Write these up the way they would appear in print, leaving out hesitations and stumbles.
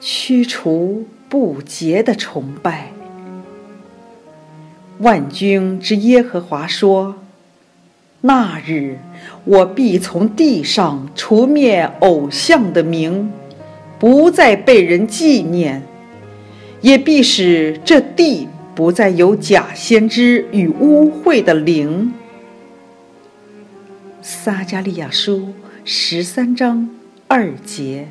驱除不洁的崇拜。万军之耶和华说：那日我必从地上除灭偶像的名，不再被人纪念，也必使这地不再有假先知与污秽的灵。撒迦利亚书13章2节。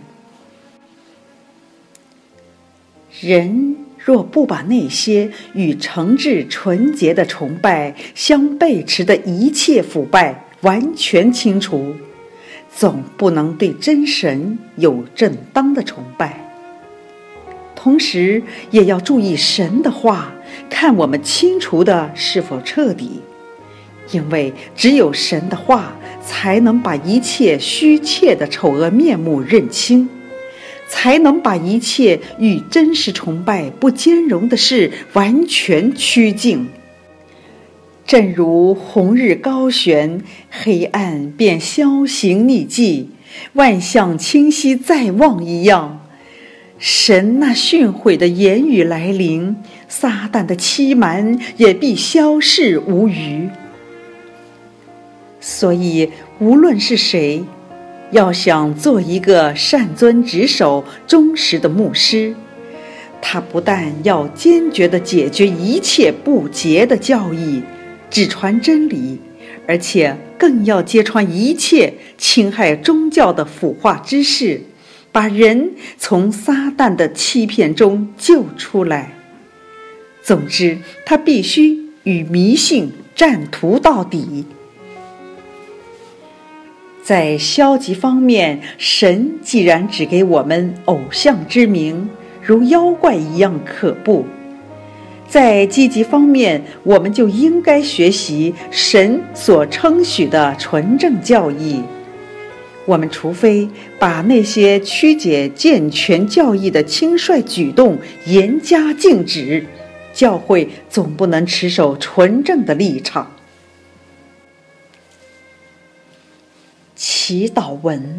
人若不把那些与诚挚纯洁的崇拜相背驰的一切腐败完全清除，总不能对真神有正当的崇拜。同时也要注意神的话，看我们清除的是否彻底，因为只有神的话才能把一切虚怯的丑恶面目认清，才能把一切与真实崇拜不兼容的事完全驱净。正如红日高悬，黑暗便消行匿迹，万象清晰在望一样，神那训诲的言语来临，撒旦的欺瞒也必消逝无余。所以无论是谁，要想做一个善遵职守忠实的牧师，他不但要坚决地解决一切不洁的教义，只传真理，而且更要揭穿一切侵害宗教的腐化之事，把人从撒旦的欺骗中救出来。总之，他必须与迷信战途到底。在消极方面，神既然只给我们偶像之名，如妖怪一样可怖，在积极方面，我们就应该学习神所称许的纯正教义。我们除非把那些曲解健全教义的轻率举动严加禁止，教会总不能持守纯正的立场。祈祷文。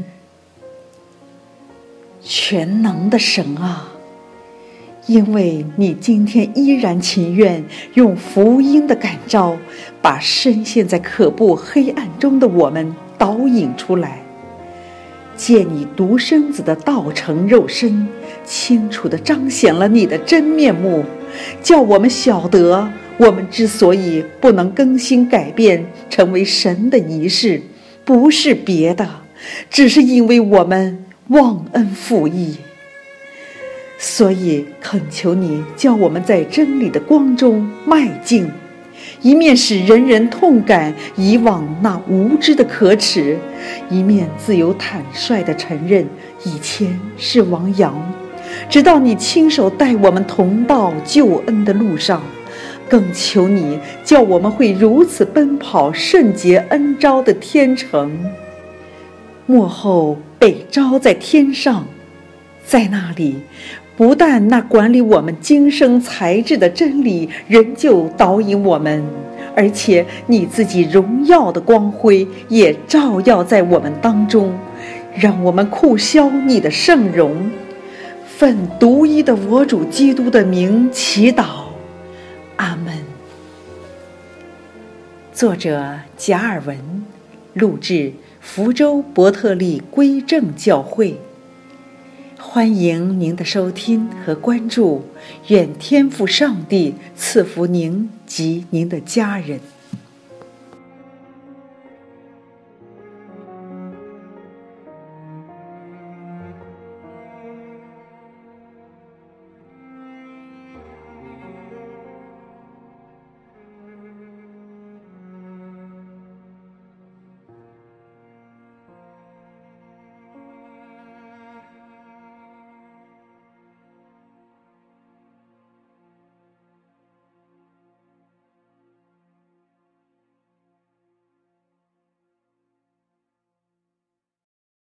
全能的神啊，因为你今天依然情愿用福音的感召，把深陷在可怖黑暗中的我们导引出来，借你独生子的道成肉身，清楚地彰显了你的真面目，叫我们晓得，我们之所以不能更新改变成为神的仪式，不是别的，只是因为我们忘恩负义。所以恳求你叫我们在真理的光中迈进，一面使人人痛感以往那无知的可耻，一面自由坦率地承认以前是亡羊，直到你亲手带我们同到救恩的路上。更求你叫我们会如此奔跑圣洁恩召的天城，末后被召在天上，在那里不但那管理我们今生才智的真理仍旧导引我们，而且你自己荣耀的光辉也照耀在我们当中，让我们酷销你的圣容。奉独一的我主基督的名祈祷，阿们。作者贾尔文，录制福州伯特利归正教会。欢迎您的收听和关注，愿天父上帝赐福您及您的家人。